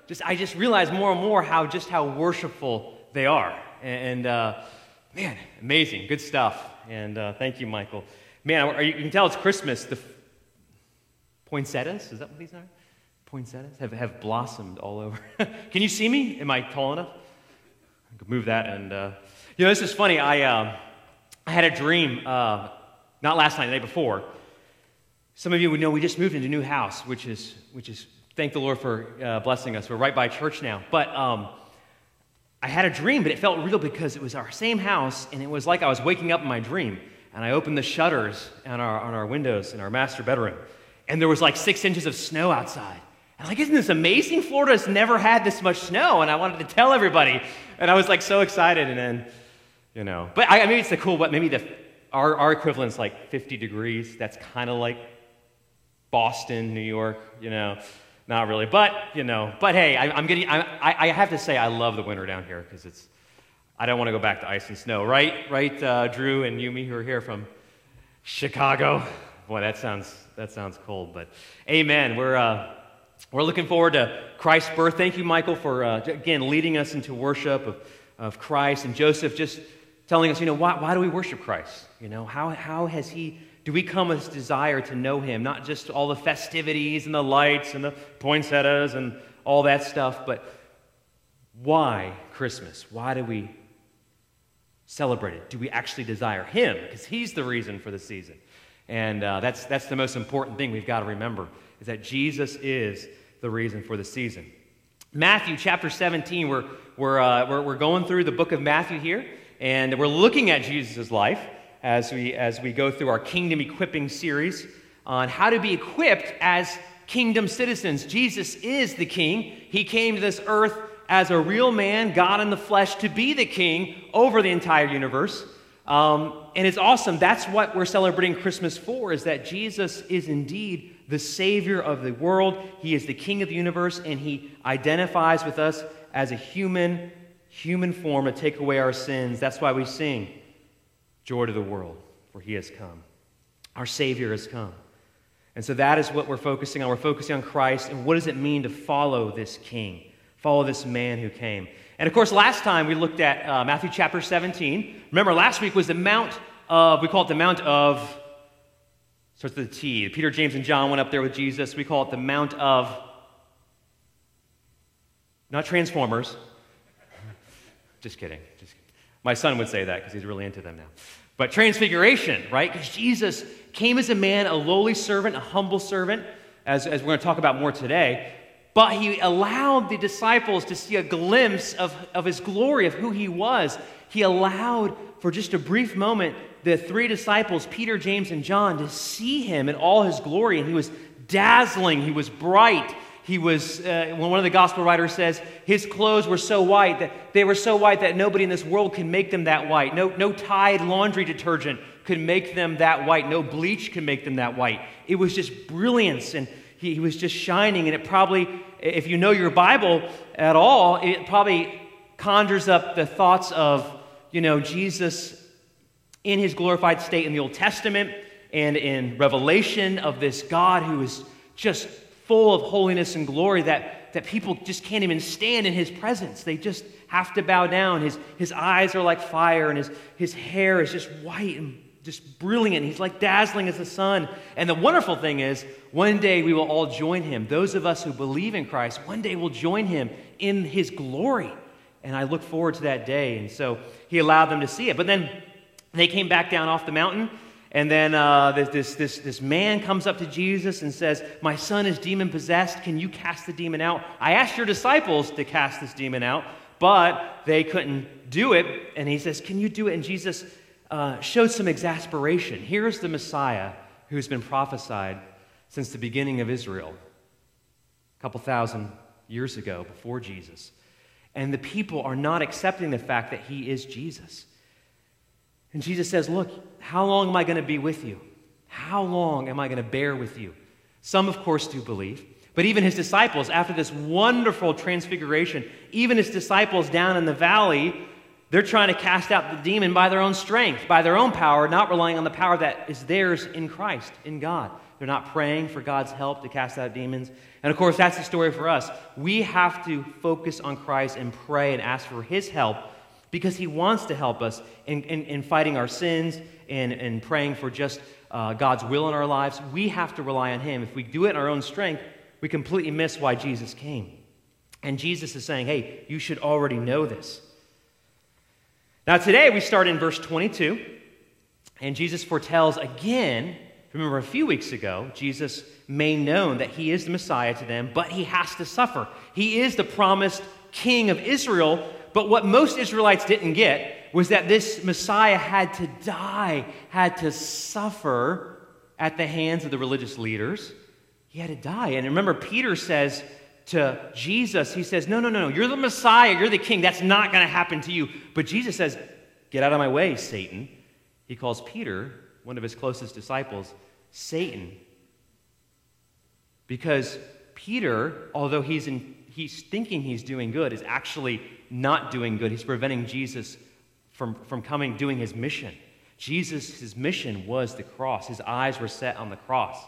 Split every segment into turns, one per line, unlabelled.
I just realize more and more how worshipful they are. And man, amazing, good stuff. And thank you, Michael. Man, you can tell it's Christmas. The poinsettias, is that what these are? Poinsettias have blossomed all over. Can you see me? Am I tall enough? I could move that. And this is funny. I had a dream, not last night, the night before. Some of you would know we just moved into a new house, which is thank the Lord for blessing us. We're right by church now. But I had a dream, but it felt real because it was our same house, and it was like I was waking up in my dream. And I opened the shutters on our windows in our master bedroom, and there was like 6 inches of snow outside. And like, isn't this amazing? Florida's never had this much snow, and I wanted to tell everybody. And I was like so excited, and then, But maybe it's the cool, but maybe our equivalent's like 50 degrees. That's kind of like Boston, New York, not really. But hey, I have to say I love the winter down here because I don't want to go back to ice and snow, right? Drew and Yumi, who are here from Chicago. Boy, that sounds cold, but amen. We're looking forward to Christ's birth. Thank you, Michael, for again leading us into worship of Christ, and Joseph just telling us, why do we worship Christ? How has he? Do we come with this desire to know him, not just all the festivities and the lights and the poinsettias and all that stuff, but why Christmas? Why do we celebrate it? Do we actually desire him? Because he's the reason for the season. And that's the most important thing we've got to remember, is that Jesus is the reason for the season. Matthew chapter 17, we're going through the book of Matthew here, and we're looking at Jesus' life as we go through our Kingdom Equipping series on how to be equipped as kingdom citizens. Jesus is the King. He came to this earth as a real man, God in the flesh, to be the King over the entire universe. And it's awesome. That's what we're celebrating Christmas for, is that Jesus is indeed the Savior of the world. He is the King of the universe, and he identifies with us as a human form to take away our sins. That's why we sing, "Joy to the world, for he has come." Our Savior has come. And so that is what we're focusing on. We're focusing on Christ, and what does it mean to follow this King, follow this man who came. And of course, last time we looked at Matthew chapter 17. Remember, last week was the Mount of, we call it the Mount of, starts with a T. Peter, James, and John went up there with Jesus. We call it the Mount of, not Transformers. Just kidding. My son would say that because he's really into them now. But Transfiguration, right? Because Jesus came as a man, a lowly servant, a humble servant, as we're going to talk about more today. But he allowed the disciples to see a glimpse of his glory, of who he was. He allowed, for just a brief moment, the 3 disciples, Peter, James, and John, to see him in all his glory. And he was dazzling. He was bright. He was, when one of the gospel writers says, his clothes were so white that nobody in this world can make them that white. No Tide laundry detergent could make them that white. No bleach could make them that white. It was just brilliance, and he was just shining. And it probably, if you know your Bible at all, it probably conjures up the thoughts of, Jesus in his glorified state in the Old Testament and in Revelation, of this God who is just full of holiness and glory that people just can't even stand in his presence. They just have to bow down. His eyes are like fire, and his hair is just white and just brilliant. He's like dazzling as the sun. And the wonderful thing is, one day we will all join him. Those of us who believe in Christ, one day will join him in his glory. And I look forward to that day. And so he allowed them to see it. But then they came back down off the mountain. And then this man comes up to Jesus and says, "My son is demon-possessed. Can you cast the demon out? I asked your disciples to cast this demon out, but they couldn't do it." And he says, "Can you do it?" And Jesus showed some exasperation. Here's the Messiah who's been prophesied since the beginning of Israel, a couple thousand years ago, before Jesus. And the people are not accepting the fact that he is Jesus. And Jesus says, "Look, how long am I going to be with you? How long am I going to bear with you?" Some, of course, do believe. But even his disciples, after this wonderful transfiguration, even his disciples down in the valley, they're trying to cast out the demon by their own strength, by their own power, not relying on the power that is theirs in Christ, in God. They're not praying for God's help to cast out demons. And of course, that's the story for us. We have to focus on Christ and pray and ask for his help because he wants to help us in fighting our sins and praying for just God's will in our lives. We have to rely on him. If we do it in our own strength, we completely miss why Jesus came. And Jesus is saying, hey, you should already know this. Now today we start in verse 22, and Jesus foretells again. Remember a few weeks ago, Jesus made known that he is the Messiah to them, but he has to suffer. He is the promised king of Israel, but what most Israelites didn't get was that this Messiah had to die, had to suffer at the hands of the religious leaders. He had to die. And remember, Peter says to Jesus, he says, no, you're the Messiah, you're the king. That's not going to happen to you. But Jesus says, get out of my way, Satan. He calls Peter, one of his closest disciples, Satan. Because Peter, although he's thinking he's doing good, is actually not doing good. He's preventing Jesus from doing his mission. Jesus' mission was the cross. His eyes were set on the cross.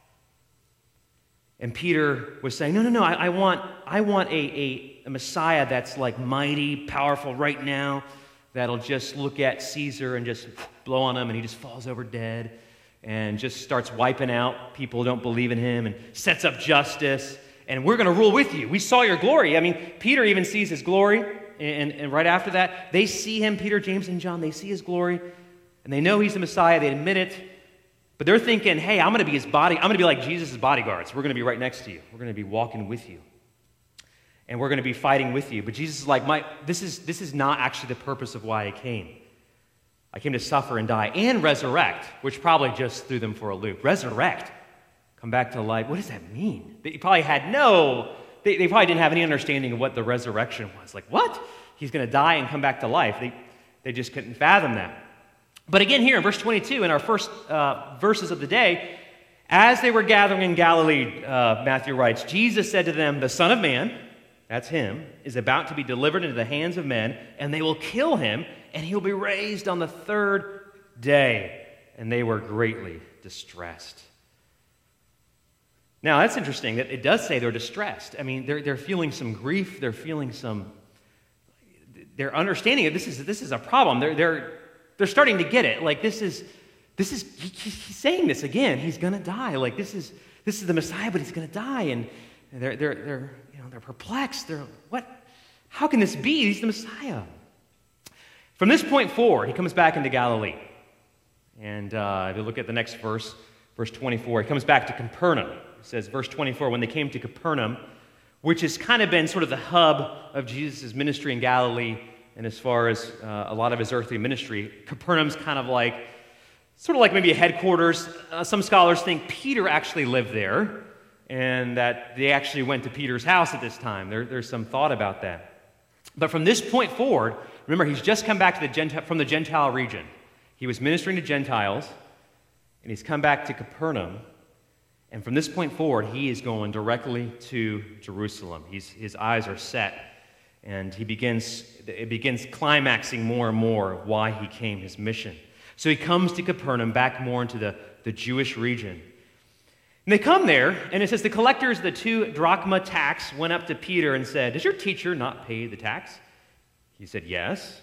And Peter was saying, no, I want a Messiah that's like mighty, powerful right now, that'll just look at Caesar and just blow on him, and he just falls over dead and just starts wiping out people who don't believe in him and sets up justice, and we're going to rule with you. We saw your glory. I mean, Peter even sees his glory, and right after that, they see him, Peter, James, and John, they see his glory, and they know he's the Messiah. They admit it. But they're thinking, hey, I'm going to be his body. I'm going to be like Jesus' bodyguards. We're going to be right next to you. We're going to be walking with you. And we're going to be fighting with you. But Jesus is like, this is not actually the purpose of why I came. I came to suffer and die and resurrect, which probably just threw them for a loop. Resurrect. Come back to life. What does that mean? They probably had they probably didn't have any understanding of what the resurrection was. Like, what? He's going to die and come back to life. They just couldn't fathom that. But again, here in verse 22, in our first verses of the day, as they were gathering in Galilee, Matthew writes, Jesus said to them, the Son of Man, that's him, is about to be delivered into the hands of men, and they will kill him, and he will be raised on the third day. And they were greatly distressed. Now, that's interesting that it does say they're distressed. I mean, they're feeling some grief. They're feeling they're understanding that this is a problem. They're starting to get it. Like, he's saying this again. He's going to die. Like, this is the Messiah, but he's going to die. And they're perplexed. What? How can this be? He's the Messiah. From this point forward, he comes back into Galilee. And if you look at the next verse 24, he comes back to Capernaum. It says, verse 24, when they came to Capernaum, which has kind of been sort of the hub of Jesus' ministry in Galilee, and as far as a lot of his earthly ministry, Capernaum's kind of sort of like maybe a headquarters. Some scholars think Peter actually lived there, and that they actually went to Peter's house at this time. There's some thought about that. But from this point forward, remember, he's just come back from the Gentile region. He was ministering to Gentiles, and he's come back to Capernaum. And from this point forward, he is going directly to Jerusalem. His eyes are set. And it begins climaxing more and more why he came, his mission. So he comes to Capernaum, back more into the Jewish region. And they come there, and it says, the collectors of the 2 drachma tax went up to Peter and said, does your teacher not pay the tax? He said, yes.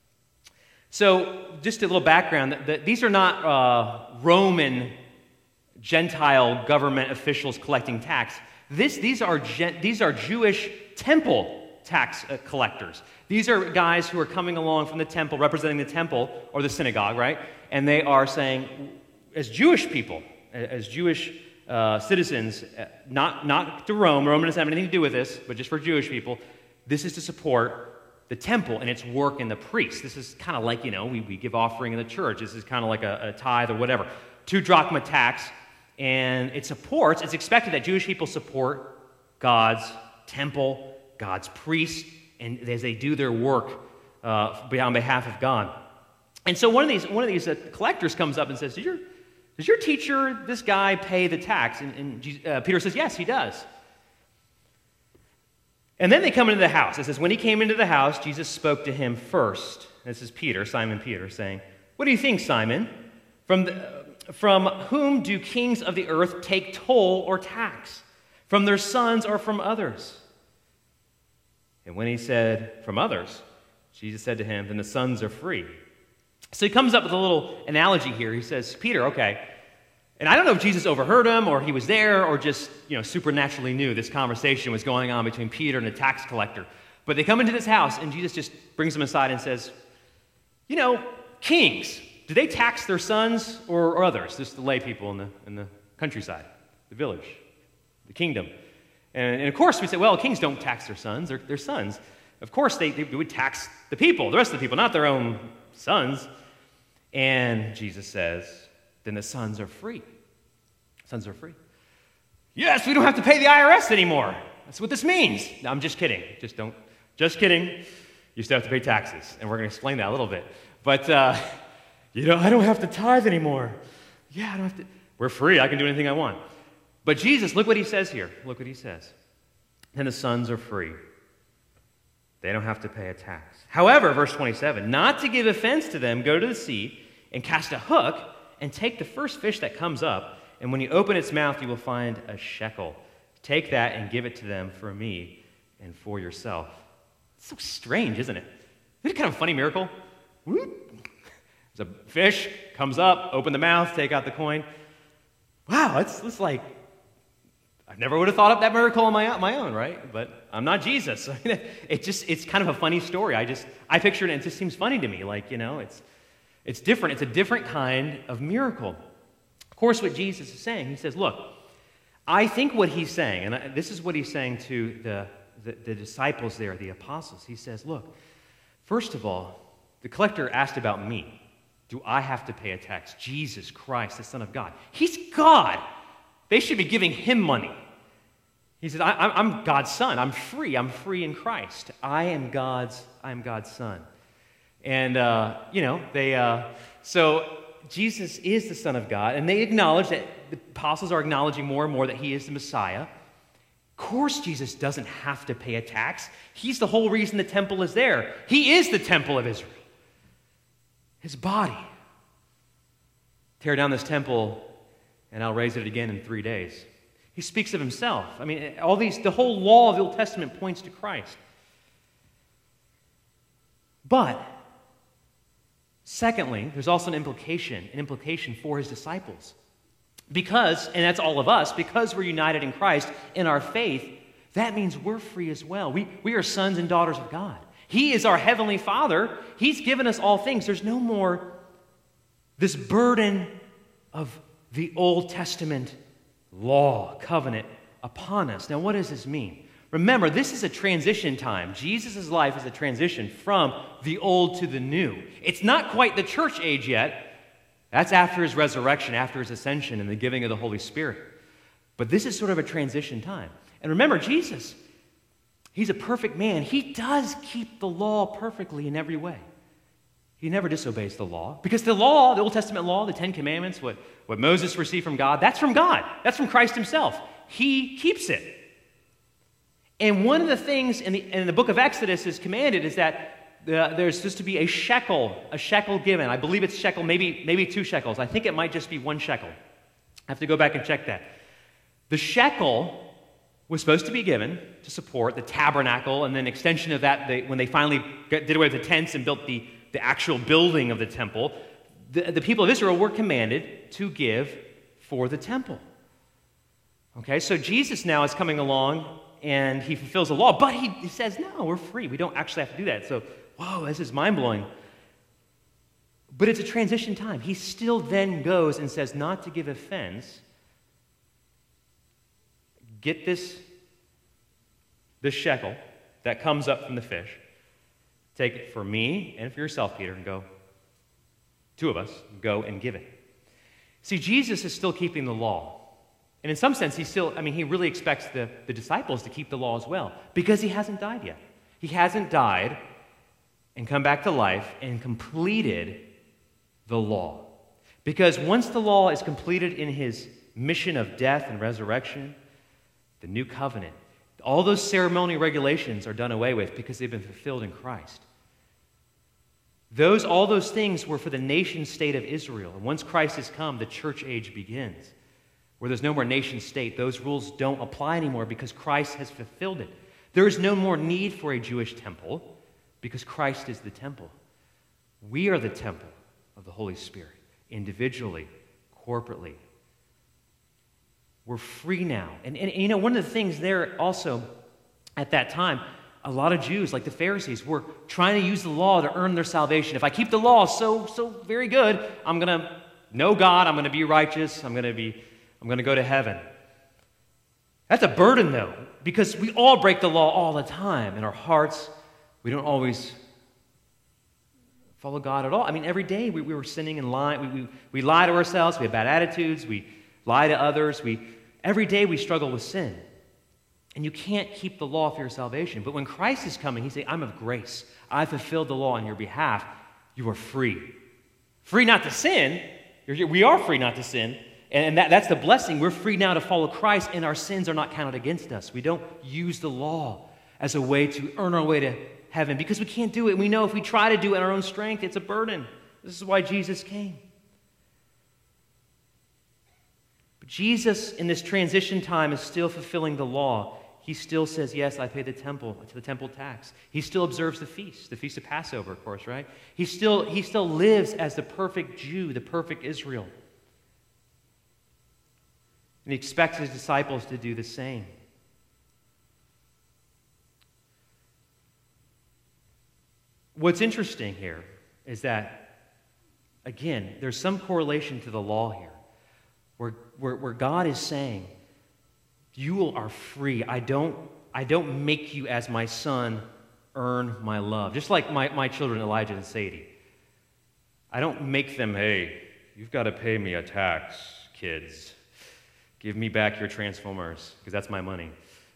So just a little background, these are not Roman Gentile government officials collecting tax. These are Jewish temple tax collectors. These are guys who are coming along from the temple, representing the temple or the synagogue, right? And they are saying, as Jewish people, as Jewish citizens, not to Rome. Rome doesn't have anything to do with this, but just for Jewish people, this is to support the temple and its work in the priests. This is kind of like, we give offering in the church. This is kind of like a tithe or whatever. 2 drachma tax, and it's expected that Jewish people support God's temple, God's priests, and as they do their work on behalf of God. And so one of these collectors comes up and says, does your teacher, this guy, pay the tax? And Peter says, yes, he does. And then they come into the house. It says, when he came into the house, Jesus spoke to him first. This is Peter, Simon Peter, saying, what do you think, Simon? from whom do kings of the earth take toll or tax? From their sons or from others? And when he said, from others, Jesus said to him, then the sons are free. So he comes up with a little analogy here. He says, Peter, okay, and I don't know if Jesus overheard him or he was there or just, supernaturally knew this conversation was going on between Peter and the tax collector. But they come into this house and Jesus just brings them aside and says, kings, do they tax their sons or others? Just the lay people in the countryside, the village, the kingdom. And of course we say, well, kings don't tax their sons, their sons. Of course they would tax the people, the rest of the people, not their own sons. And Jesus says, then the sons are free. Sons are free. Yes, we don't have to pay the IRS anymore. That's what this means. No, I'm just kidding. Just kidding. You still have to pay taxes. And we're going to explain that a little bit. But, I don't have to tithe anymore. Yeah, I don't have to. We're free. I can do anything I want. But Jesus, look what he says here. Look what he says. Then the sons are free. They don't have to pay a tax. However, verse 27, not to give offense to them, go to the sea and cast a hook and take the first fish that comes up, and when you open its mouth, you will find a shekel. Take that and give it to them for me and for yourself. It's so strange, isn't it? Isn't it kind of a funny miracle? Whoop. There's a fish, comes up, open the mouth, take out the coin. Wow, it's like, I never would have thought of that miracle on my own, right? But I'm not Jesus. It's kind of a funny story. I picture it and it just seems funny to me. It's different. It's a different kind of miracle. Of course, what Jesus is saying, he says, look, I think what he's saying, and this is what he's saying to the disciples there, the apostles. He says, look, first of all, the collector asked about me. Do I have to pay a tax? Jesus Christ, the Son of God. He's God. They should be giving him money. He said, I'm God's son. I'm free. I'm free in Christ. I am God's son. And, so Jesus is the Son of God, and they acknowledge that the apostles are acknowledging more and more that he is the Messiah. Of course, Jesus doesn't have to pay a tax. He's the whole reason the temple is there. He is the temple of Israel. His body. Tear down this temple, and I'll raise it again in 3 days. He speaks of himself. I mean, the whole law of the Old Testament points to Christ. But, secondly, there's also an implication for his disciples. Because, and that's all of us, because we're united in Christ in our faith, that means we're free as well. We are sons and daughters of God. He is our heavenly Father. He's given us all things. There's no more this burden of the Old Testament law, covenant upon us. Now, what does this mean? Remember, this is a transition time. Jesus' life is a transition from the old to the new. It's not quite the church age yet. That's after his resurrection, after his ascension, and the giving of the Holy Spirit. But this is sort of a transition time. And remember, Jesus, he's a perfect man. He does keep the law perfectly in every way. He never disobeys the law. Because the law, the Old Testament law, the Ten Commandments, what Moses received from God, that's from God. That's from Christ himself. He keeps it. And one of the things in the book of Exodus is commanded is that there's supposed to be a shekel given. I believe it's shekel, maybe 2 shekels. I think it might just be 1 shekel. I have to go back and check that. The shekel was supposed to be given to support the tabernacle, and then extension of that, when they finally did away with the tents and built the actual building of the temple, the people of Israel were commanded to give for the temple. Okay, so Jesus now is coming along, and he fulfills the law, but he says, no, we're free. We don't actually have to do that. So, whoa, this is mind-blowing. But it's a transition time. He still then goes and says, not to give offense, get this shekel that comes up from the fish, take it for me and for yourself, Peter, and go, 2 of us, go and give it. See, Jesus is still keeping the law. And in some sense, he really expects the disciples to keep the law as well, because he hasn't died yet. He hasn't died and come back to life and completed the law. Because once the law is completed in his mission of death and resurrection, the new covenant, all those ceremonial regulations are done away with because they've been fulfilled in Christ. All those things were for the nation state of Israel. And once Christ has come, the church age begins, where there's no more nation state. Those rules don't apply anymore because Christ has fulfilled it. There is no more need for a Jewish temple because Christ is the temple. We are the temple of the Holy Spirit, individually, corporately. We're free now. And you know, one of the things there also at that time, a lot of Jews, like the Pharisees, were trying to use the law to earn their salvation. If I keep the law so very good, I'm going to know God, I'm going to be righteous, I'm going to go to heaven. That's a burden, though, because we all break the law all the time in our hearts. We don't always follow God at all. I mean, every day we were sinning and lying. We lie to ourselves. We have bad attitudes. We lie to others. Every day we struggle with sin. And you can't keep the law for your salvation. But when Christ is coming, he's saying, I'm of grace. I fulfilled the law on your behalf. You are free. Free not to sin. We are free not to sin. And that's the blessing. We're free now to follow Christ, and our sins are not counted against us. We don't use the law as a way to earn our way to heaven because we can't do it. We know if we try to do it in our own strength, it's a burden. This is why Jesus came. But Jesus, in this transition time, is still fulfilling the law. He still says, yes, I pay the temple tax. He still observes the feast of Passover, of course, right? He still lives as the perfect Jew, the perfect Israel. And he expects his disciples to do the same. What's interesting here is that, again, there's some correlation to the law here, where God is saying, you are free. I don't make you as my son earn my love. Just like my children, Elijah and Sadie. I don't make them, hey, you've got to pay me a tax, kids. Give me back your Transformers, because that's my money.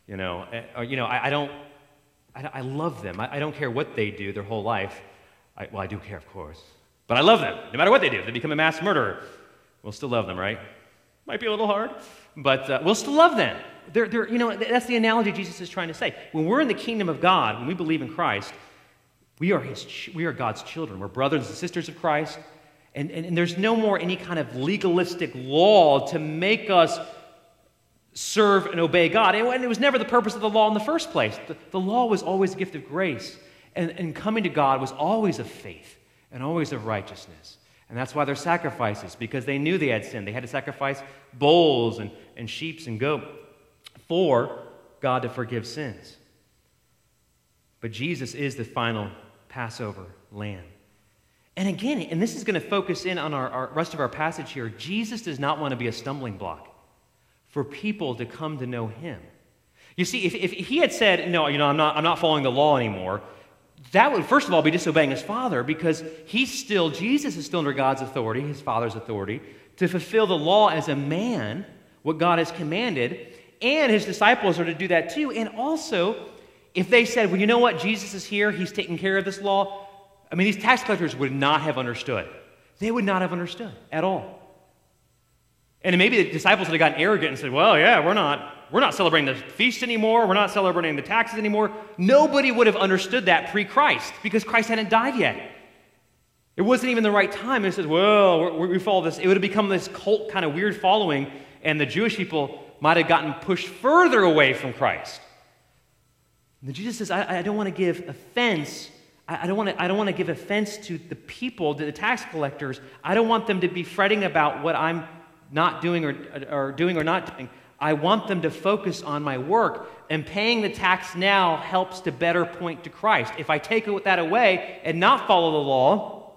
I love them. I don't care what they do their whole life. I do care, of course. But I love them, no matter what they do. If they become a mass murderer, we'll still love them, right? Might be a little hard, but we'll still love them. That's the analogy Jesus is trying to say. When we're in the kingdom of God, when we believe in Christ, we are God's children. We're brothers and sisters of Christ. And there's no more any kind of legalistic law to make us serve and obey God. And it was never the purpose of the law in the first place. The law was always a gift of grace. And coming to God was always of faith and always of righteousness. And that's why there's sacrifices, because they knew they had sinned. They had to sacrifice bulls and sheep and goat for God to forgive sins. But Jesus is the final Passover lamb. And again, and this is going to focus in on our rest of our passage here, Jesus does not want to be a stumbling block for people to come to know him. You see, if he had said, no, I'm not following the law anymore, that would, first of all, be disobeying his Father, because Jesus is still under God's authority, his Father's authority, to fulfill the law as a man, what God has commanded, and his disciples are to do that too. And also, if they said, well, you know what, Jesus is here, he's taking care of this law, these tax collectors would not have understood. They would not have understood at all. And maybe the disciples would have gotten arrogant and said, well, yeah, we're not celebrating the feast anymore. We're not celebrating the taxes anymore. Nobody would have understood that pre-Christ because Christ hadn't died yet. It wasn't even the right time. And it says, well, we follow this. It would have become this cult kind of weird following, and the Jewish people might have gotten pushed further away from Christ. And Jesus says, I don't want to give offense. I don't want to give offense to the people, to the tax collectors. I don't want them to be fretting about what I'm not doing or doing or not doing. I want them to focus on my work. And paying the tax now helps to better point to Christ. If I take that away and not follow the law,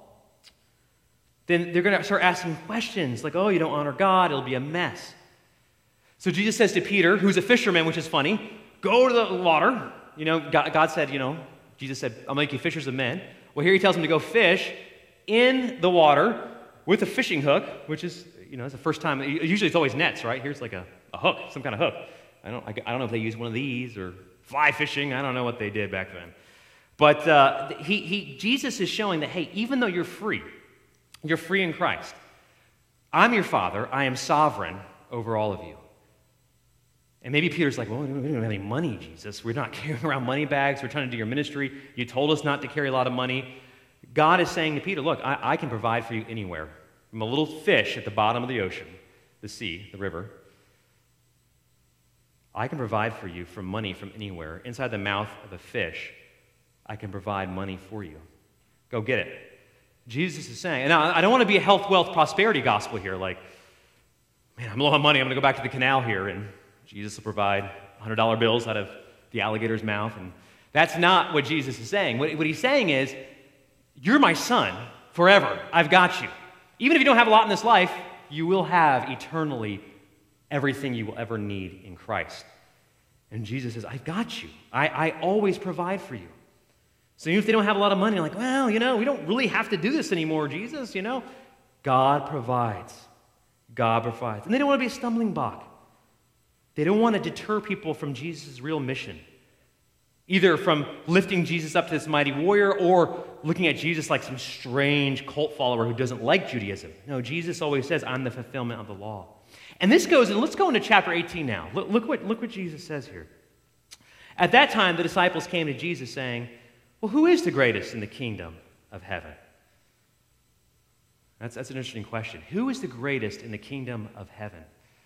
then they're going to start asking questions like, oh, you don't honor God, it'll be a mess. So Jesus says to Peter, who's a fisherman, which is funny, go to the water. God said, Jesus said, I'll make you fishers of men. Well, here he tells him to go fish in the water with a fishing hook, which is, it's the first time. Usually it's always nets, right? Here's like a hook, some kind of hook. I don't know if they use one of these or fly fishing. I don't know what they did back then. But Jesus is showing that, hey, even though you're free in Christ. I'm your Father. I am sovereign over all of you. And maybe Peter's like, well, we don't have any money, Jesus. We're not carrying around money bags. We're trying to do your ministry. You told us not to carry a lot of money. God is saying to Peter, look, I can provide for you anywhere. From a little fish at the bottom of the ocean, the sea, the river. I can provide for you from money from anywhere. Inside the mouth of a fish, I can provide money for you. Go get it. Jesus is saying, and I don't want to be a health, wealth, prosperity gospel here, like, man, I'm low on money, I'm going to go back to the canal here, and Jesus will provide $100 bills out of the alligator's mouth. And that's not what Jesus is saying. What he's saying is, you're my son forever. I've got you. Even if you don't have a lot in this life, you will have eternally everything you will ever need in Christ. And Jesus says, I've got you. I always provide for you. So even if they don't have a lot of money, like, well, we don't really have to do this anymore, Jesus, God provides. God provides. And they don't want to be a stumbling block. They don't want to deter people from Jesus' real mission. Either from lifting Jesus up to this mighty warrior or looking at Jesus like some strange cult follower who doesn't like Judaism. No, Jesus always says, I'm the fulfillment of the law. And this goes, and let's go into chapter 18 now. Look what Jesus says here. At that time, the disciples came to Jesus saying, well, who is the greatest in the kingdom of heaven? That's an interesting question. Who is the greatest in the kingdom of heaven?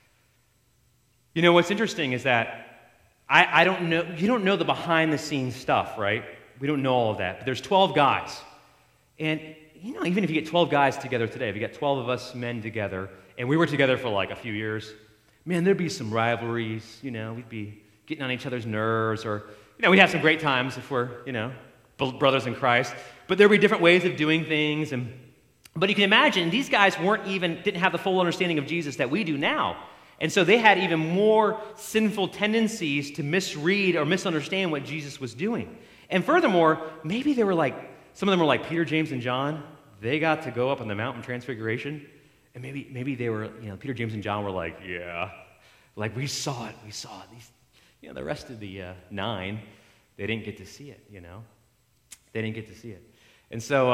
What's interesting is that I don't know, you don't know the behind-the-scenes stuff, right? We don't know all of that. But there's 12 guys. And, even if you get 12 guys together today, if you get 12 of us men together, and we were together for like a few years, man, there'd be some rivalries, we'd be getting on each other's nerves, or, we'd have some great times if we're, brothers in Christ. But there'd be different ways of doing things. But you can imagine, these guys didn't have the full understanding of Jesus that we do now. And so they had even more sinful tendencies to misread or misunderstand what Jesus was doing. And furthermore, maybe some of them were like Peter, James, and John. They got to go up on the Mountain Transfiguration. And maybe they were, Peter, James, and John were like, yeah. Like, we saw it. These, the rest of the 9, they didn't get to see it, They didn't get to see it. And so,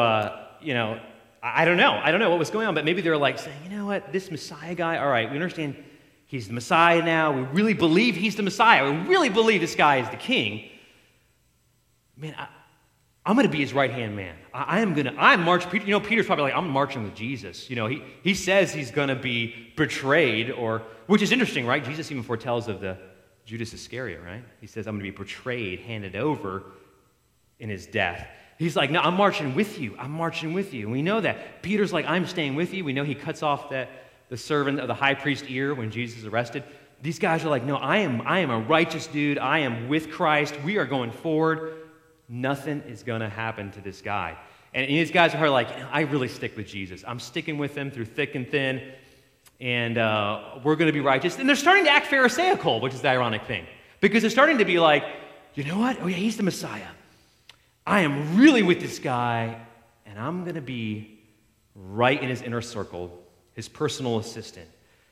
I don't know what was going on, but maybe they were like saying, you know what, this Messiah guy, all right, we understand he's the Messiah now. We really believe he's the Messiah. We really believe this guy is the king. Man, I'm going to be his right-hand man. I'm marching. Peter's probably like, I'm marching with Jesus. He says he's going to be betrayed, which is interesting, right? Jesus even foretells of the Judas Iscariot, right? He says, I'm going to be betrayed, handed over in his death. He's like, no, I'm marching with you. I'm marching with you. And we know that. Peter's like, I'm staying with you. We know he cuts off the servant of the high priest ear when Jesus is arrested. These guys are like, no, I am a righteous dude. I am with Christ. We are going forward. Nothing is going to happen to this guy. And these guys are like, I really stick with Jesus. I'm sticking with him through thick and thin. And we're going to be righteous. And they're starting to act Pharisaical, which is the ironic thing. Because they're starting to be like, you know what? Oh, yeah, he's the Messiah. I am really with this guy, and I'm going to be right in his inner circle, his personal assistant.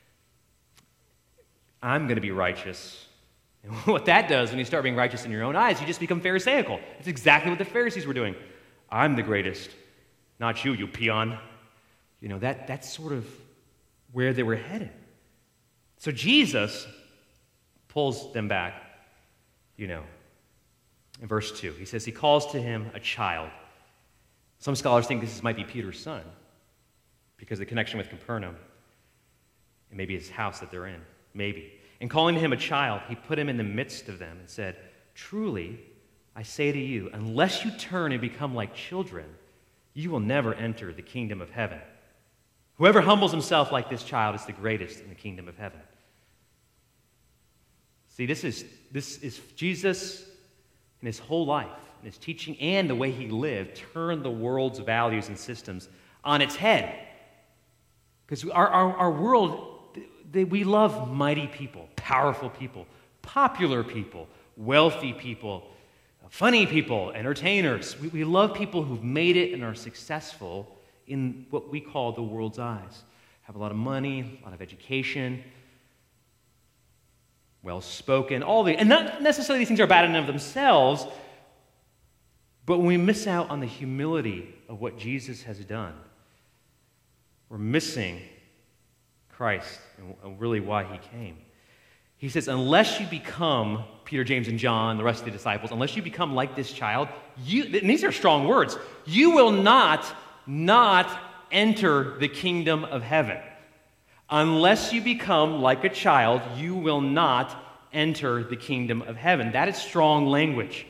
I'm going to be righteous. And what that does when you start being righteous in your own eyes, you just become Pharisaical. It's exactly what the Pharisees were doing. I'm the greatest, not you, you peon. That's sort of where they were headed. So Jesus pulls them back, in verse 2, he says he calls to him a child. Some scholars think this might be Peter's son because of the connection with Capernaum and maybe his house that they're in, maybe. And calling to him a child, he put him in the midst of them and said, truly, I say to you, unless you turn and become like children, you will never enter the kingdom of heaven. Whoever humbles himself like this child is the greatest in the kingdom of heaven. See, this is Jesus. And his whole life, and his teaching, and the way he lived turned the world's values and systems on its head. Because our world, we love mighty people, powerful people, popular people, wealthy people, funny people, entertainers. We love people who've made it and are successful in what we call the world's eyes. Have a lot of money, a lot of education, well-spoken, and not necessarily these things are bad in and of themselves, but when we miss out on the humility of what Jesus has done, we're missing Christ and really why he came. He says, unless you become Peter, James, and John, the rest of the disciples, unless you become like this child, and these are strong words, you will not enter the kingdom of heaven. Unless you become like a child, you will not enter the kingdom of heaven. That is strong language.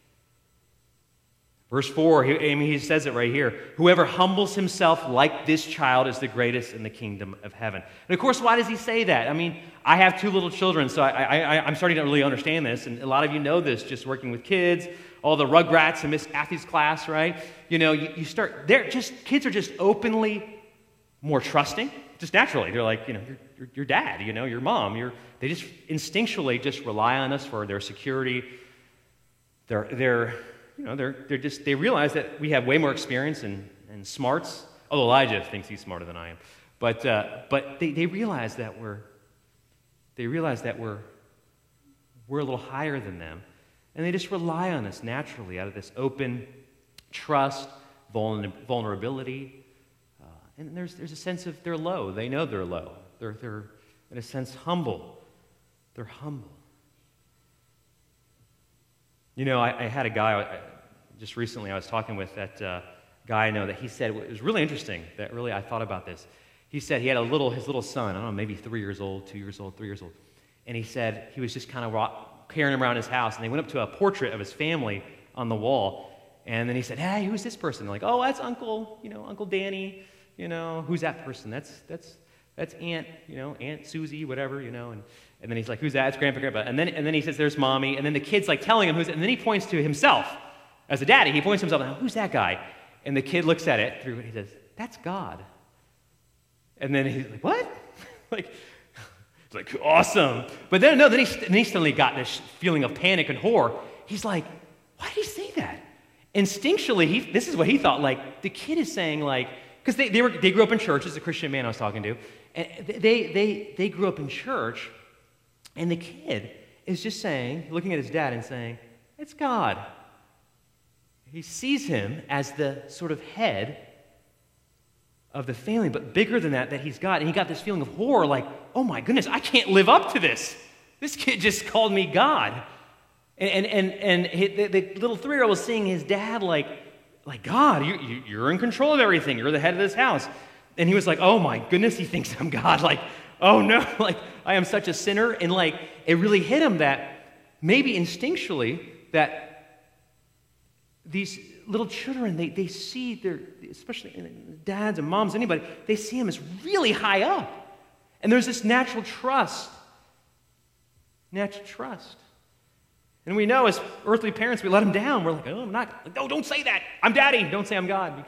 Verse 4, he says it right here. Whoever humbles himself like this child is the greatest in the kingdom of heaven. And of course, why does he say that? I mean, I have 2 little children, so I'm starting to really understand this. And a lot of you know this, just working with kids, all the Rugrats and Miss Athy's class, right? You know, kids are just openly more trusting, just naturally. They're like, you know, your dad, you know, your mom. They just instinctually just rely on us for their security. They realize that we have way more experience and smarts. Although Elijah thinks he's smarter than I am, but they realize that we're a little higher than them, and they just rely on us naturally out of this open trust, vulnerability, and there's a sense of they're low. They know they're low. They're in a sense humble. They're humble. You know, I had a guy, just recently I was talking with that guy I know that he said, it was really interesting, that really I thought about this. He said he had his little son, I don't know, maybe 3 years old, 2 years old, 3 years old. And he said he was just kind of carrying him around his house, and they went up to a portrait of his family on the wall. And then he said, hey, who's this person? They're like, oh, that's Uncle Danny. You know, who's that person? That's Aunt, Aunt Susie, whatever, And then he's like, who's that? It's Grandpa. And then he says, there's Mommy. And then the kid's like telling him and then he points to himself. As a daddy, he points to himself, who's that guy? And the kid looks at it through and he says, that's God. And then he's like, what? It's like, awesome. But then he suddenly got this feeling of panic and horror. He's like, why did he say that? Instinctually, this is what he thought, like, the kid is saying, like, because they grew up in church. This is a Christian man I was talking to. And they grew up in church, and the kid is just saying, looking at his dad and saying, it's God. He sees him as the sort of head of the family, but bigger than that he's God. And he got this feeling of horror, like, oh my goodness, I can't live up to this. This kid just called me God. And the little 3-year-old was seeing his dad like God, you're in control of everything. You're the head of this house. And he was like, oh my goodness, he thinks I'm God. Like, oh no, like I am such a sinner. And like, it really hit him that maybe instinctually that these little children, they see especially dads and moms, anybody, they see him as really high up. And there's this natural trust. And we know as earthly parents, we let him down. We're like, oh, I'm not, no, don't say that. I'm daddy. Don't say I'm God,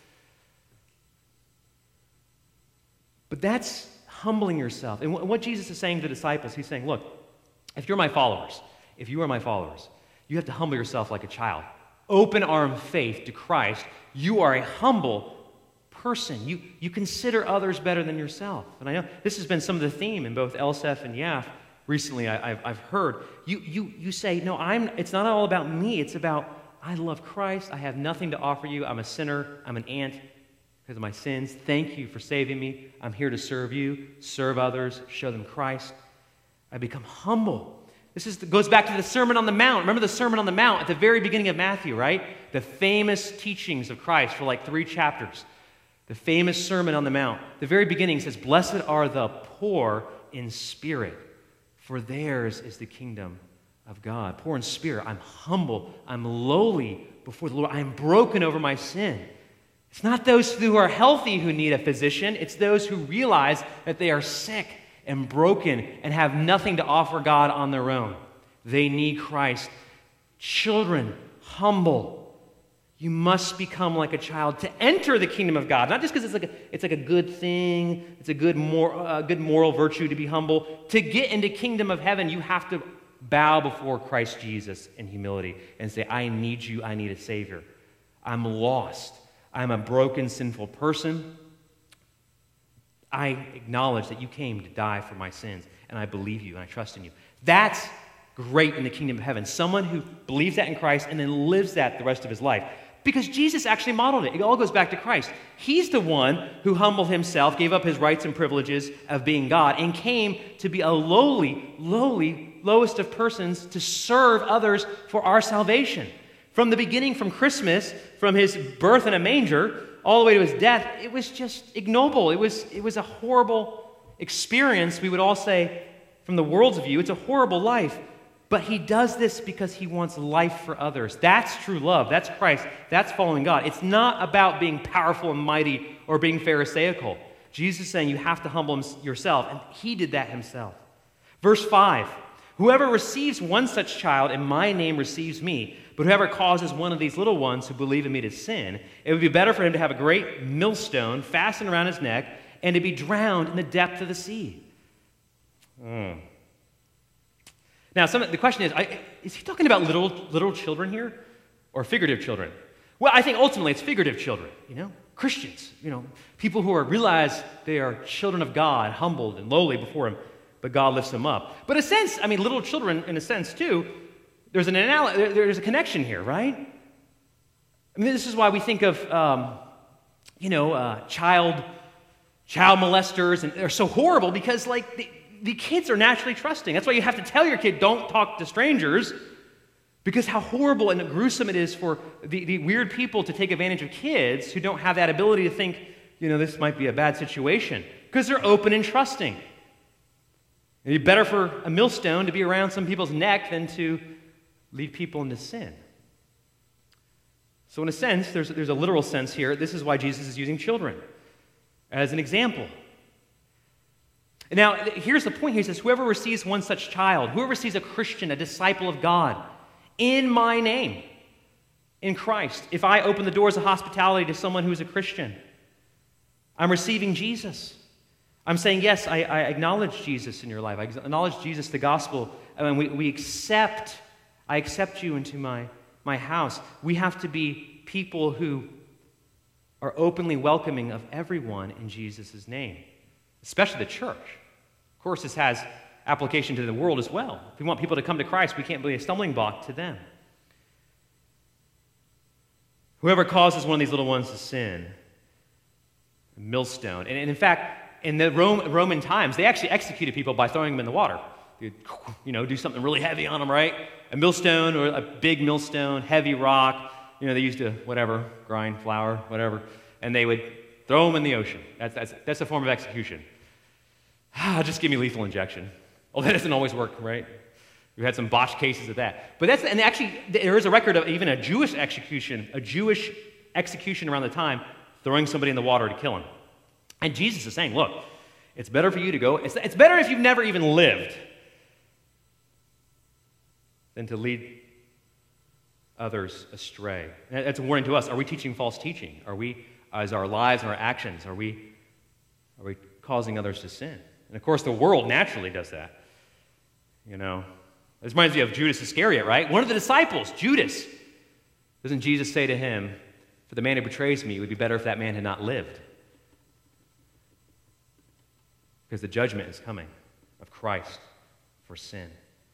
But that's humbling yourself. And what Jesus is saying to the disciples, he's saying, look, if you are my followers, you have to humble yourself like a child. Open arm faith to Christ. You are a humble person. You consider others better than yourself. And I know this has been some of the theme in both LSF and YAF. Recently, I've heard you say, no, it's not all about me. It's about, I love Christ. I have nothing to offer you. I'm a sinner. I'm an ant because of my sins. Thank you for saving me. I'm here to serve you, serve others, show them Christ. I become humble. Goes back to the Sermon on the Mount. Remember the Sermon on the Mount at the very beginning of Matthew, right? The famous teachings of Christ for like 3 chapters. The famous Sermon on the Mount. The very beginning says, blessed are the poor in spirit, for theirs is the kingdom of God. Poor in spirit. I'm humble. I'm lowly before the Lord. I'm broken over my sin. It's not those who are healthy who need a physician. It's those who realize that they are sick and broken and have nothing to offer God on their own. They need Christ. Children, humble. You must become like a child to enter the kingdom of God. Not just because it's like a good thing, it's a good moral virtue to be humble. To get into kingdom of heaven, you have to bow before Christ Jesus in humility and say, I need you, I need a Savior. I'm lost. I'm a broken, sinful person. I acknowledge that you came to die for my sins, and I believe you, and I trust in you. That's great in the kingdom of heaven. Someone who believes that in Christ and then lives that the rest of his life. Because Jesus actually modeled it. It all goes back to Christ. He's the one who humbled himself, gave up his rights and privileges of being God, and came to be a lowest of persons to serve others for our salvation. From the beginning, from Christmas, from his birth in a manger, all the way to his death, it was just ignoble. It was a horrible experience, we would all say, from the world's view. It's a horrible life. But he does this because he wants life for others. That's true love. That's Christ. That's following God. It's not about being powerful and mighty or being pharisaical. Jesus is saying you have to humble yourself, and he did that himself. Verse 5, whoever receives one such child in my name receives me, but whoever causes one of these little ones who believe in me to sin, it would be better for him to have a great millstone fastened around his neck and to be drowned in the depth of the sea. Now, the question is he talking about little children here or figurative children? Well, I think ultimately it's figurative children, Christians, people who realize they are children of God, humbled and lowly before him, but God lifts them up. But in a sense, little children, in a sense, too, there's a connection here, right? This is why we think of, child molesters, and they're so horrible because, the kids are naturally trusting. That's why you have to tell your kid, don't talk to strangers, because how horrible and gruesome it is for the weird people to take advantage of kids who don't have that ability to think, this might be a bad situation, because they're open and trusting. It'd be better for a millstone to be around some people's neck than to lead people into sin. So in a sense, there's a literal sense here. This is why Jesus is using children as an example. Now, here's the point. He says, whoever receives one such child, whoever sees a Christian, a disciple of God, in my name, in Christ, if I open the doors of hospitality to someone who's a Christian, I'm receiving Jesus. I'm saying, yes, I acknowledge Jesus in your life. I acknowledge Jesus, the gospel, and I accept you into my house. We have to be people who are openly welcoming of everyone in Jesus' name, especially the church. Of course, this has application to the world as well. If we want people to come to Christ, we can't be a stumbling block to them. Whoever causes one of these little ones to sin, a millstone. And in fact, in the Roman times, they actually executed people by throwing them in the water. You'd, do something really heavy on them, right? A millstone or a big millstone, heavy rock. They used to, grind flour, whatever. And they would throw them in the ocean. That's a form of execution. Just give me lethal injection. Well, that doesn't always work, right? We've had some botched cases of that. But actually, there is a record of even a Jewish execution around the time, throwing somebody in the water to kill him. And Jesus is saying, look, it's better for you to go. It's better if you've never even lived than to lead others astray. And that's a warning to us. Are we teaching false teaching? Are we, as our lives and our actions, are we causing others to sin? And of course, the world naturally does that. This reminds me of Judas Iscariot, right? One of the disciples, Judas. Doesn't Jesus say to him, for the man who betrays me, it would be better if that man had not lived? Because the judgment is coming of Christ for sin.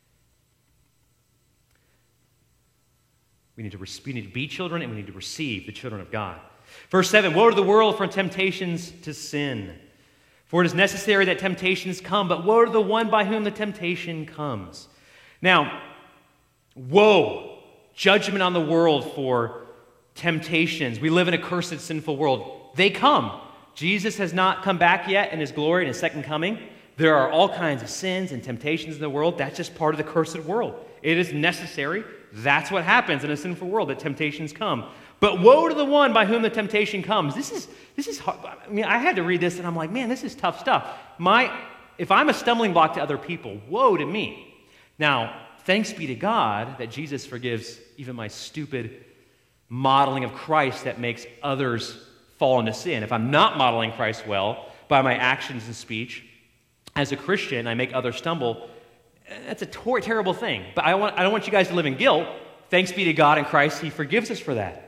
We need to be children, and we need to receive the children of God. Verse 7, woe to the world for temptations to sin. For it is necessary that temptations come, but woe to the one by whom the temptation comes. Now, woe, judgment on the world for temptations. We live in a cursed, sinful world. They come. Jesus has not come back yet in his glory, in his second coming. There are all kinds of sins and temptations in the world. That's just part of the cursed world. It is necessary. That's what happens in a sinful world, that temptations come. But woe to the one by whom the temptation comes. This is hard. I had to read this, and I'm like, man, this is tough stuff. If I'm a stumbling block to other people, woe to me. Now, thanks be to God that Jesus forgives even my stupid modeling of Christ that makes others fall into sin. If I'm not modeling Christ well by my actions and speech, as a Christian, I make others stumble. That's a terrible thing. But I don't want you guys to live in guilt. Thanks be to God in Christ, he forgives us for that.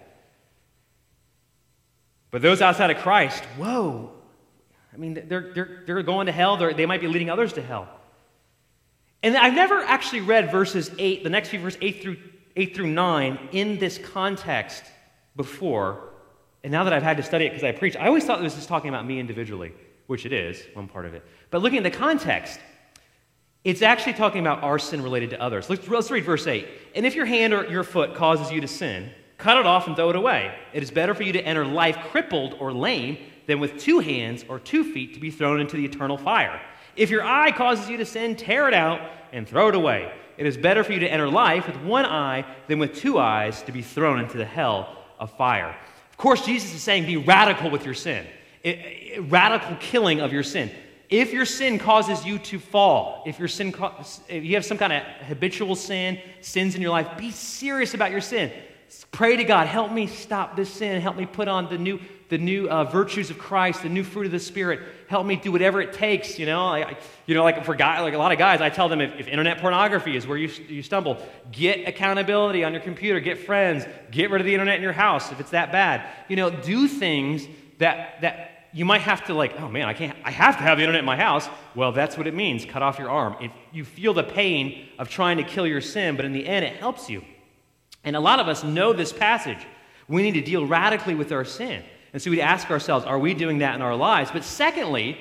But those outside of Christ, whoa. They're going to hell. They might be leading others to hell. And I've never actually read verses 8, the next few verses 8 through 9, in this context before, and now that I've had to study it because I preach, I always thought this was talking about me individually, which it is, one part of it. But looking at the context, it's actually talking about our sin related to others. Let's read verse 8. And if your hand or your foot causes you to sin, cut it off and throw it away. It is better for you to enter life crippled or lame than with 2 hands or 2 feet to be thrown into the eternal fire. If your eye causes you to sin, tear it out and throw it away. It is better for you to enter life with 1 eye than with 2 eyes to be thrown into the hell of fire. Of course, Jesus is saying be radical with your sin. Radical killing of your sin. If your sin causes you to fall, if you have some kind of habitual sins in your life, be serious about your sin. Pray to God, help me stop this sin. Help me put on the new virtues of Christ, the new fruit of the Spirit. Help me do whatever it takes. Like for guys, like a lot of guys, I tell them if internet pornography is where you stumble, get accountability on your computer, get friends, get rid of the internet in your house if it's that bad. Do things that you might have to oh man, I have to have the internet in my house. Well, that's what it means. Cut off your arm. If you feel the pain of trying to kill your sin, but in the end, it helps you. And a lot of us know this passage. We need to deal radically with our sin. And so we ask ourselves, are we doing that in our lives? But secondly,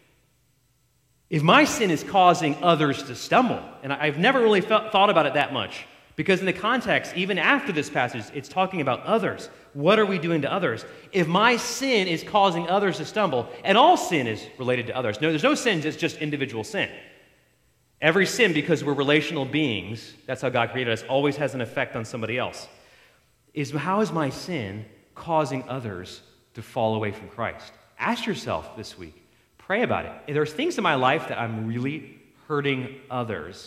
if my sin is causing others to stumble, and I've never really thought about it that much, because in the context, even after this passage, it's talking about others. What are we doing to others? If my sin is causing others to stumble, and all sin is related to others. No, there's no sin that's just individual sin. Every sin, because we're relational beings, that's how God created us, always has an effect on somebody else. How is my sin causing others to fall away from Christ? Ask yourself this week. Pray about it. If there's things in my life that I'm really hurting others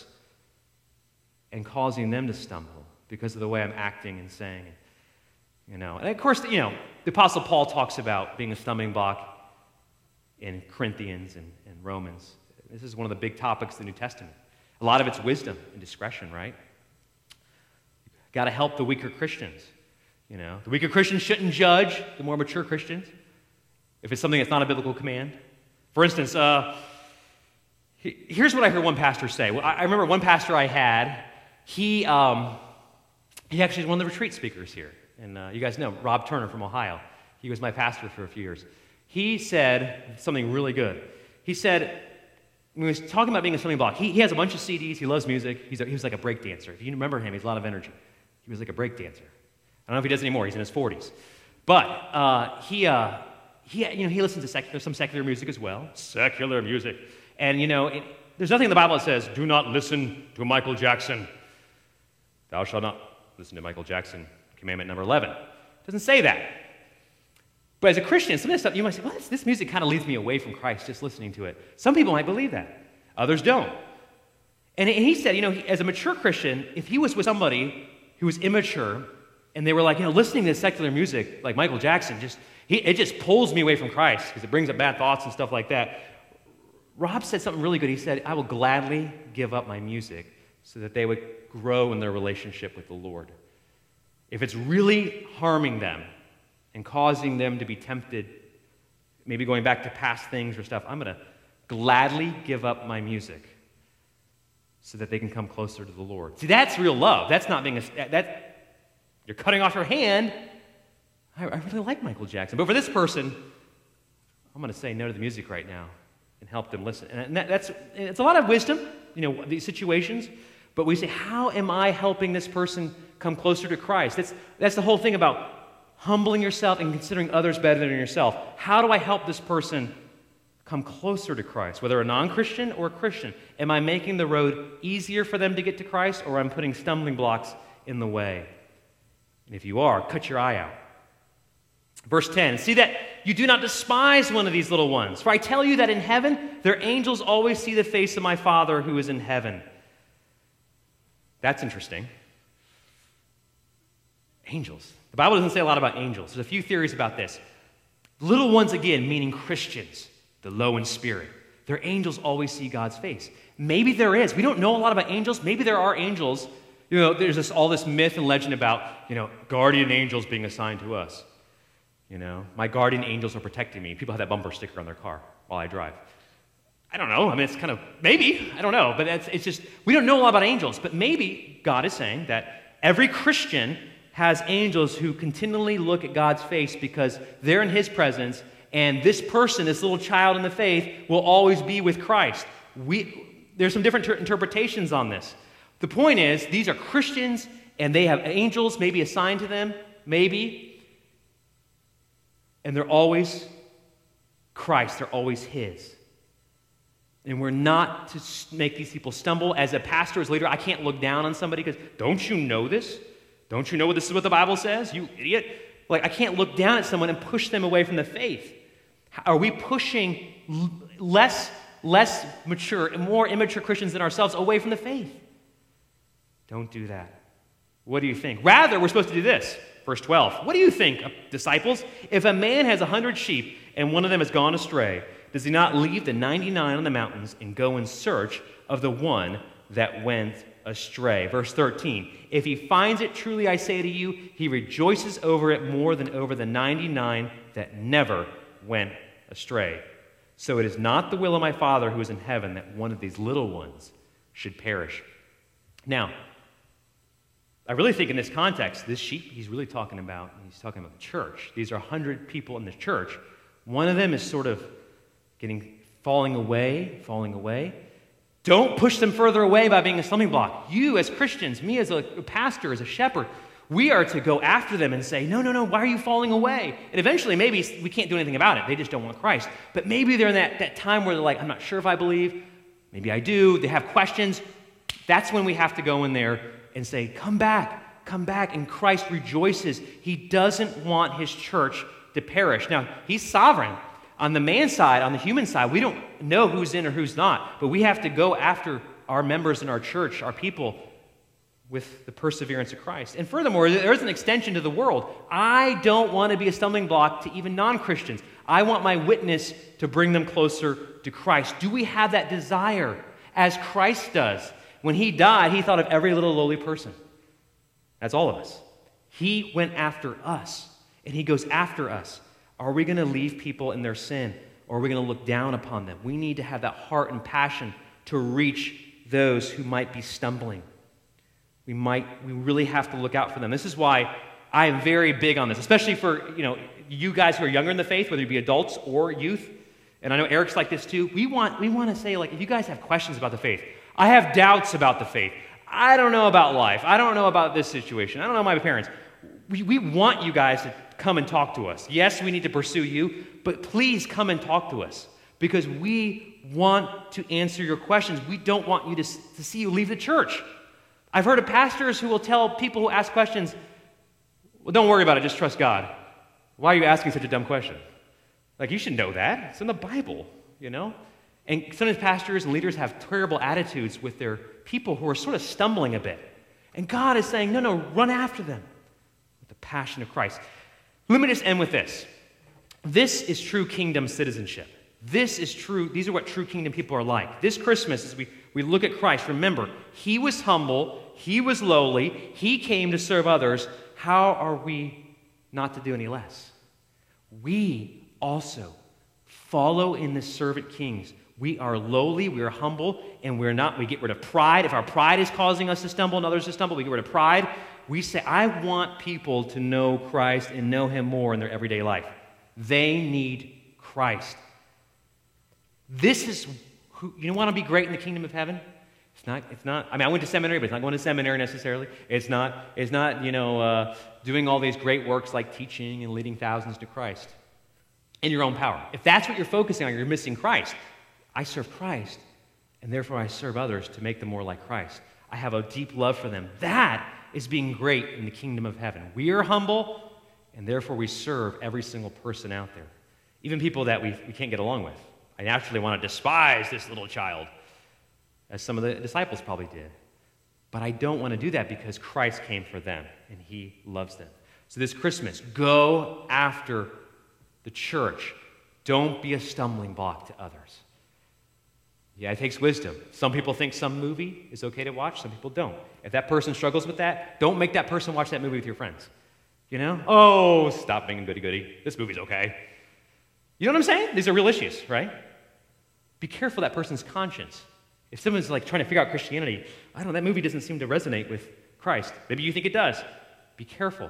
and causing them to stumble because of the way I'm acting and saying. And of course, the Apostle Paul talks about being a stumbling block in Corinthians and Romans. This is one of the big topics of the New Testament. A lot of it's wisdom and discretion, right? Got to help the weaker Christians. The weaker Christians shouldn't judge the more mature Christians if it's something that's not a biblical command. For instance, here's what I heard one pastor say. Well, I remember one pastor I had. He actually is one of the retreat speakers here. And you guys know Rob Turner from Ohio. He was my pastor for a few years. He said something really good. He said, when he was talking about being a stumbling block, he has a bunch of CDs. He loves music. He was like a break dancer. If you remember him, he has a lot of energy. He was like a break dancer. I don't know if he does anymore. He's in his 40s. But he listens to some secular music as well. Secular music. And, there's nothing in the Bible that says, do not listen to Michael Jackson. Thou shalt not listen to Michael Jackson. Commandment number 11. It doesn't say that. But as a Christian, some of this stuff, you might say, well, this music kind of leads me away from Christ just listening to it. Some people might believe that. Others don't. And he said, as a mature Christian, if he was with somebody who was immature, and they were listening to secular music like Michael Jackson, it just pulls me away from Christ because it brings up bad thoughts and stuff like that. Rob said something really good. He said, I will gladly give up my music so that they would grow in their relationship with the Lord. If it's really harming them and causing them to be tempted, maybe going back to past things or stuff, I'm going to gladly give up my music so that they can come closer to the Lord. See, that's real love. That's not being you're cutting off your hand. I really like Michael Jackson. But for this person, I'm going to say no to the music right now and help them listen. And it's a lot of wisdom, these situations. But we say, how am I helping this person come closer to Christ? That's the whole thing about humbling yourself and considering others better than yourself. How do I help this person come closer to Christ, whether a non-Christian or a Christian? Am I making the road easier for them to get to Christ, or I'm putting stumbling blocks in the way? And if you are, cut your eye out. Verse 10, see that you do not despise one of these little ones, for I tell you that in heaven their angels always see the face of my Father who is in heaven. That's interesting. Angels. The Bible doesn't say a lot about angels. There's a few theories about this. Little ones, again, meaning Christians, the low in spirit. Their angels always see God's face. Maybe there is. We don't know a lot about angels. Maybe there are angels. There's all this myth and legend about, guardian angels being assigned to us. My guardian angels are protecting me. People have that bumper sticker on their car while I drive. I don't know. It's kind of, maybe. I don't know. But it's just, we don't know a lot about angels. But maybe God is saying that every Christian has angels who continually look at God's face because they're in his presence, and this person, this little child in the faith, will always be with Christ. There's some different interpretations on this. The point is, these are Christians, and they have angels maybe assigned to them, maybe, and they're always Christ, they're always his. And we're not to make these people stumble. As a pastor, as a leader, I can't look down on somebody because, don't you know this? Don't you know this is what the Bible says, you idiot? Like, I can't look down at someone and push them away from the faith. Are we pushing less mature and more immature Christians than ourselves away from the faith? Don't do that. What do you think? Rather, we're supposed to do this. Verse 12. What do you think, disciples? If a man has 100 sheep and one of them has gone astray, does he not leave the 99 on the mountains and go in search of the one that went astray? Verse 13. If he finds it, truly I say to you, he rejoices over it more than over the 99 that never went astray. So it is not the will of my Father who is in heaven that one of these little ones should perish. Now, I really think in this context, this sheep he's talking about the church. These are 100 people in the church. One of them is sort of falling away. Don't push them further away by being a stumbling block. You as Christians, me as a pastor, as a shepherd, we are to go after them and say, no, why are you falling away? And eventually, maybe we can't do anything about it. They just don't want Christ. But maybe they're in that time where they're like, I'm not sure if I believe. Maybe I do. They have questions. That's when we have to go in there and say, come back. And Christ rejoices. He doesn't want his church to perish. Now, he's sovereign. On the man side, on the human side, we don't know who's in or who's not. But we have to go after our members in our church, our people, with the perseverance of Christ. And furthermore, there's an extension to the world. I don't want to be a stumbling block to even non-Christians. I want my witness to bring them closer to Christ. Do we have that desire as Christ does? When he died, he thought of every little lowly person. That's all of us. He went after us, and he goes after us. Are we going to leave people in their sin, or are we going to look down upon them? We need to have that heart and passion to reach those who might be stumbling. We really have to look out for them. This is why I am very big on this, especially for you guys who are younger in the faith, whether you be adults or youth. And I know Eric's like this too. We want to say, like, if you guys have questions about the faith, I have doubts about the faith. I don't know about life. I don't know about this situation. I don't know my parents. We want you guys to come and talk to us. Yes, we need to pursue you, but please come and talk to us because we want to answer your questions. We don't want you to see you leave the church. I've heard of pastors who will tell people who ask questions, well, don't worry about it, just trust God. Why are you asking such a dumb question? Like, you should know that. It's in the Bible, And sometimes pastors and leaders have terrible attitudes with their people who are sort of stumbling a bit. And God is saying, no, run after them with the passion of Christ. Let me just end with this. This is true kingdom citizenship. This is true. These are what true kingdom people are like. This Christmas, as we look at Christ, remember, he was humble, he was lowly, he came to serve others. How are we not to do any less? We also follow in the servant kings. We are lowly, we are humble, and we get rid of pride. If our pride is causing us to stumble and others to stumble, we get rid of pride. We say, I want people to know Christ and know him more in their everyday life. They need Christ. This is who, you want to be great in the kingdom of heaven? It's not, I went to seminary, but it's not going to seminary necessarily. It's not doing all these great works like teaching and leading thousands to Christ in your own power. If that's what you're focusing on, you're missing Christ. I serve Christ, and therefore I serve others to make them more like Christ. I have a deep love for them. That is being great in the kingdom of heaven. We are humble, and therefore we serve every single person out there, even people that we can't get along with. I naturally want to despise this little child, as some of the disciples probably did. But I don't want to do that because Christ came for them, and he loves them. So this Christmas, go after the church. Don't be a stumbling block to others. Yeah, it takes wisdom. Some people think some movie is okay to watch. Some people don't. If that person struggles with that, don't make that person watch that movie with your friends. Oh, stop being goody-goody. This movie's okay. You know what I'm saying? These are real issues, right? Be careful of that person's conscience. If someone's like trying to figure out Christianity, I don't know, that movie doesn't seem to resonate with Christ. Maybe you think it does. Be careful.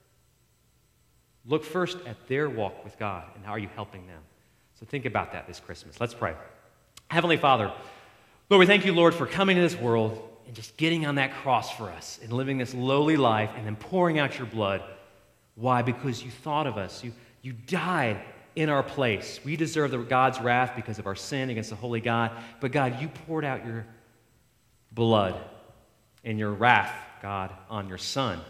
Look first at their walk with God and how are you helping them. So think about that this Christmas. Let's pray. Heavenly Father, Lord, we thank you, Lord, for coming to this world and just getting on that cross for us and living this lowly life and then pouring out your blood. Why? Because you thought of us. You died in our place. We deserve God's wrath because of our sin against the holy God. But God, you poured out your blood and your wrath, God, on your Son,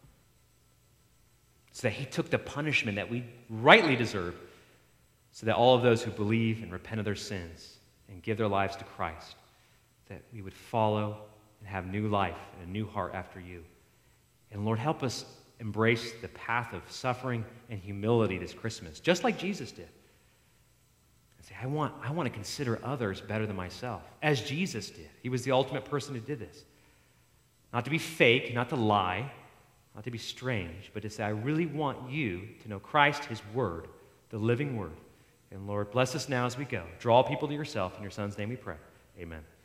so that he took the punishment that we rightly deserve, so that all of those who believe and repent of their sins and give their lives to Christ, that we would follow and have new life and a new heart after you. And Lord, help us embrace the path of suffering and humility this Christmas, just like Jesus did. And say, I want to consider others better than myself, as Jesus did. He was the ultimate person who did this. Not to be fake, not to lie, not to be strange, but to say, I really want you to know Christ, his word, the living word. And Lord, bless us now as we go. Draw people to yourself. In your Son's name we pray. Amen.